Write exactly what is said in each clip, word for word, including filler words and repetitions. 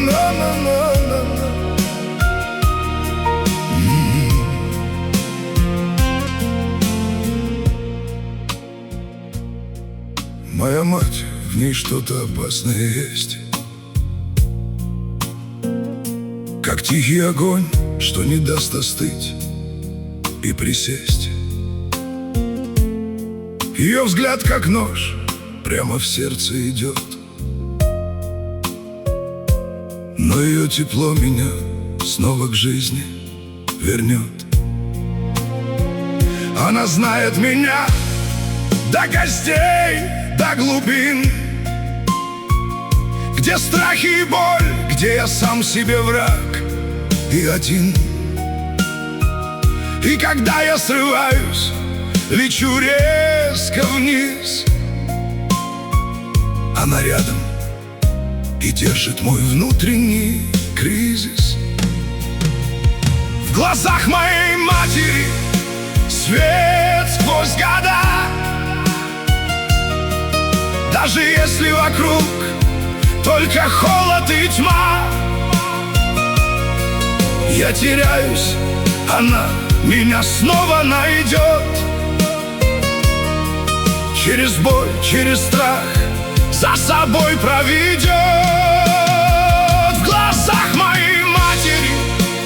На-на-на-на-на. Моя мать, в ней что-то опасное есть, как тихий огонь, что не даст остыть и присесть. Ее взгляд, как нож, прямо в сердце идет, но ее тепло меня снова к жизни вернет. Она знает меня до костей, до глубин, где страхи и боль, где я сам себе враг и один. И когда я срываюсь, лечу резко вниз, она рядом и держит мой внутренний кризис. В глазах моей матери свет сквозь года, даже если вокруг только холод и тьма. Я теряюсь, она меня снова найдет, через боль, через страх за собой проведет. В глазах моей матери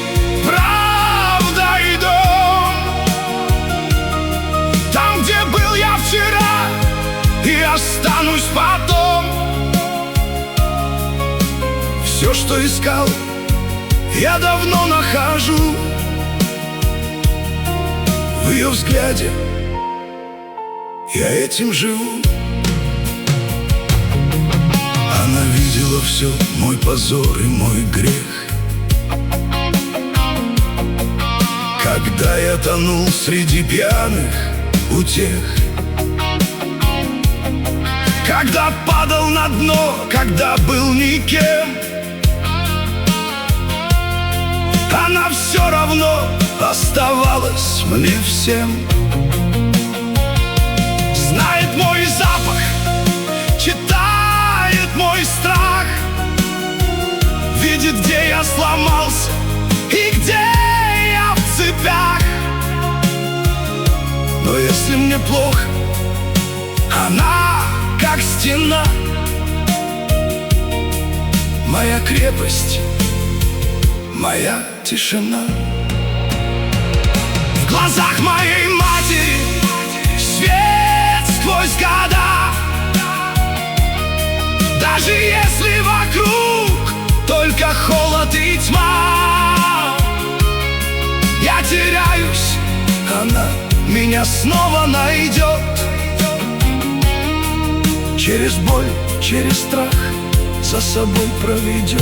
правда и дом, там, где был я вчера и останусь потом. Все, что искал, я давно нахожу в ее взгляде, я этим живу. Она видела все, мой позор и мой грех, когда я тонул среди пьяных утех, когда падал на дно, когда был никем. Она все равно оставалась мне всем. Знает мой запах, читает мой страх, видит, где я сломался и где я в цепях. Но если мне плохо, она как стена, моя крепость, моя тишина. В глазах моей матери свет сквозь года, даже если вокруг только холод и тьма. Я теряюсь, она меня снова найдет, через боль, через страх за собой проведет.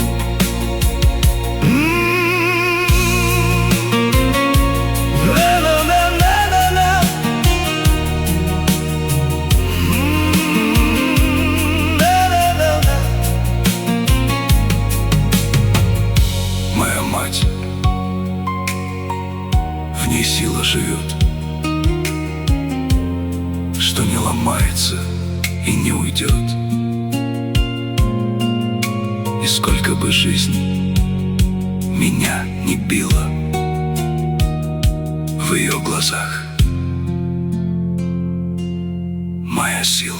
Моя мать, в ней сила живет, что не ломается и не уйдет. И сколько бы жизнь меня не била, в ее глазах моя сила.